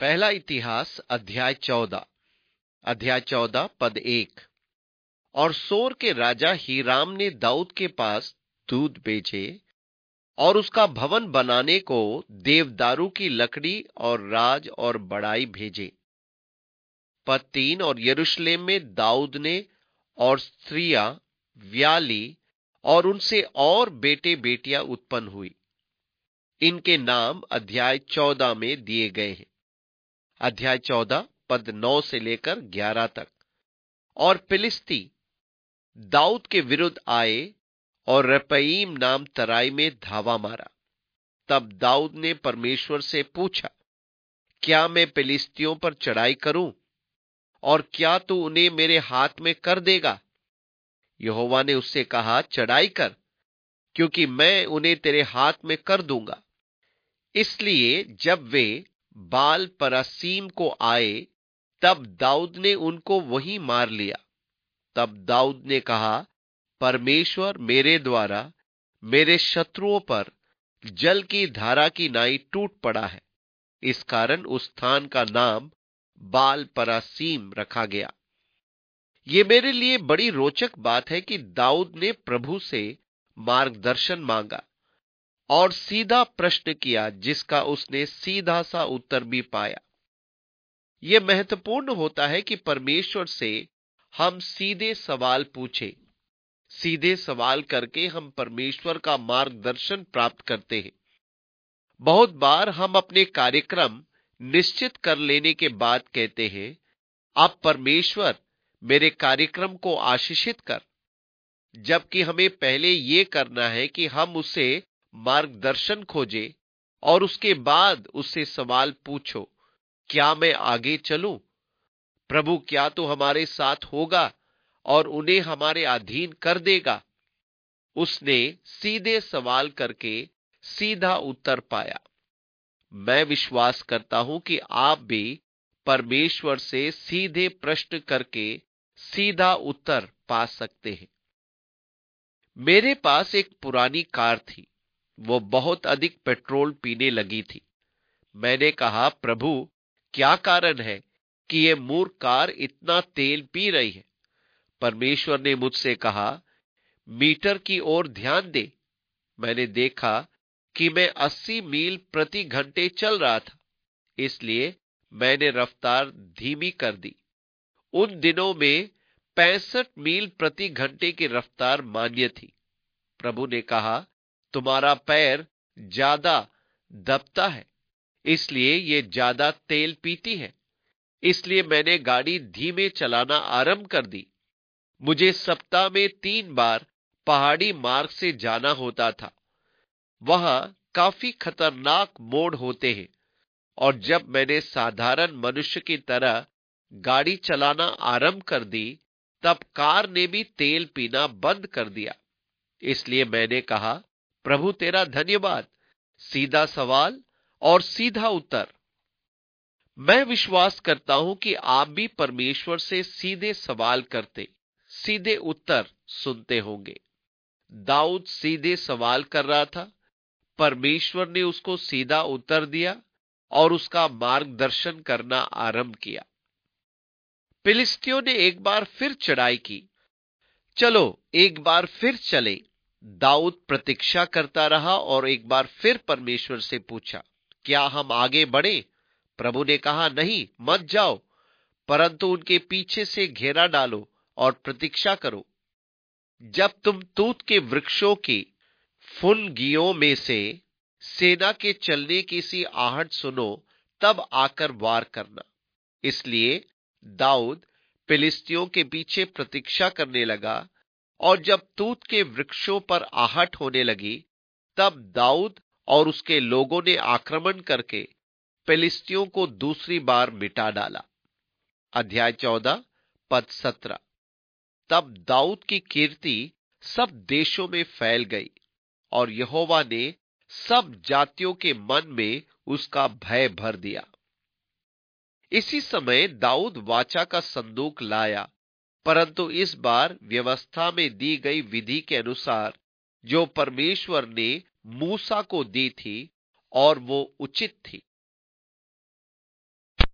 पहला इतिहास अध्याय 14 पद 1। और सोर के राजा हीराम ने दाऊद के पास दूत भेजे और उसका भवन बनाने को देवदारू की लकड़ी और राज और बड़ाई भेजे। पद 3। और यरूशलेम में दाऊद ने और स्त्रियां ब्याह ली और उनसे और बेटे बेटियां उत्पन्न हुई। इनके नाम अध्याय 14 में दिए गए हैं। अध्याय 14 पद 9 से लेकर 11 तक। और फिलिस्ती दाऊद के विरुद्ध आए और रपईम नाम तराई में धावा मारा। तब दाऊद ने परमेश्वर से पूछा, क्या मैं फिलिस्तियों पर चढ़ाई करूं और क्या तू उन्हें मेरे हाथ में कर देगा? यहोवा ने उससे कहा, चढ़ाई कर, क्योंकि मैं उन्हें तेरे हाथ में कर दूंगा। इसलिए जब वे बाल परासीम को आए तब दाऊद ने उनको वहीं मार लिया। तब दाऊद ने कहा, परमेश्वर मेरे द्वारा मेरे शत्रुओं पर जल की धारा की नाई टूट पड़ा है। इस कारण उस स्थान का नाम बाल परासीम रखा गया। ये मेरे लिए बड़ी रोचक बात है कि दाऊद ने प्रभु से मार्गदर्शन मांगा और सीधा प्रश्न किया, जिसका उसने सीधा सा उत्तर भी पाया। यह महत्वपूर्ण होता है कि परमेश्वर से हम सीधे सवाल पूछें। सीधे सवाल करके हम परमेश्वर का मार्गदर्शन प्राप्त करते हैं। बहुत बार हम अपने कार्यक्रम निश्चित कर लेने के बाद कहते हैं, अब परमेश्वर मेरे कार्यक्रम को आशीषित कर, जबकि हमें पहले यह करना है कि हम उसे मार्गदर्शन खोजें और उसके बाद उससे सवाल पूछो, क्या मैं आगे चलूं? प्रभु क्या तो हमारे साथ होगा और उन्हें हमारे अधीन कर देगा? उसने सीधे सवाल करके सीधा उत्तर पाया। मैं विश्वास करता हूं कि आप भी परमेश्वर से सीधे प्रश्न करके सीधा उत्तर पा सकते हैं। मेरे पास एक पुरानी कार थी। वो बहुत अधिक पेट्रोल पीने लगी थी। मैंने कहा, प्रभु क्या कारण है कि ये मूर्ख कार इतना तेल पी रही है? परमेश्वर ने मुझसे कहा, मीटर की ओर ध्यान दे। मैंने देखा कि मैं 80 मील प्रति घंटे चल रहा था, इसलिए मैंने रफ्तार धीमी कर दी। उन दिनों में 65 मील प्रति घंटे की रफ्तार मान्य थी। प्रभु ने कहा, तुम्हारा पैर ज्यादा दबता है, इसलिए ये ज्यादा तेल पीती है। इसलिए मैंने गाड़ी धीमे चलाना आरंभ कर दी। मुझे सप्ताह में 3 बार पहाड़ी मार्ग से जाना होता था। वहां काफी खतरनाक मोड़ होते हैं, और जब मैंने साधारण मनुष्य की तरह गाड़ी चलाना आरंभ कर दी, तब कार ने भी तेल पीना बंद कर दिया। इसलिए मैंने कहा, प्रभु तेरा धन्यवाद। सीधा सवाल और सीधा उत्तर। मैं विश्वास करता हूं कि आप भी परमेश्वर से सीधे सवाल करते, सीधे उत्तर सुनते होंगे। दाऊद सीधे सवाल कर रहा था, परमेश्वर ने उसको सीधा उत्तर दिया और उसका मार्गदर्शन करना आरंभ किया। फिलिस्तियों ने एक बार फिर चढ़ाई की। चलो एक बार फिर चले। दाऊद प्रतीक्षा करता रहा और एक बार फिर परमेश्वर से पूछा, क्या हम आगे बढ़े? प्रभु ने कहा, नहीं, मत जाओ, परंतु उनके पीछे से घेरा डालो और प्रतीक्षा करो। जब तुम तूत के वृक्षों की फुनगियों में से सेना के चलने की सी आहट सुनो, तब आकर वार करना। इसलिए दाऊद फिलिस्तियों के पीछे प्रतीक्षा करने लगा, और जब तूत के वृक्षों पर आहट होने लगी, तब दाऊद और उसके लोगों ने आक्रमण करके फिलिस्तियों को दूसरी बार मिटा डाला। अध्याय 14 पद 17। तब दाऊद की कीर्ति सब देशों में फैल गई, और यहोवा ने सब जातियों के मन में उसका भय भर दिया। इसी समय दाऊद वाचा का संदूक लाया, परंतु इस बार व्यवस्था में दी गई विधि के अनुसार, जो परमेश्वर ने मूसा को दी थी, और वो उचित थी।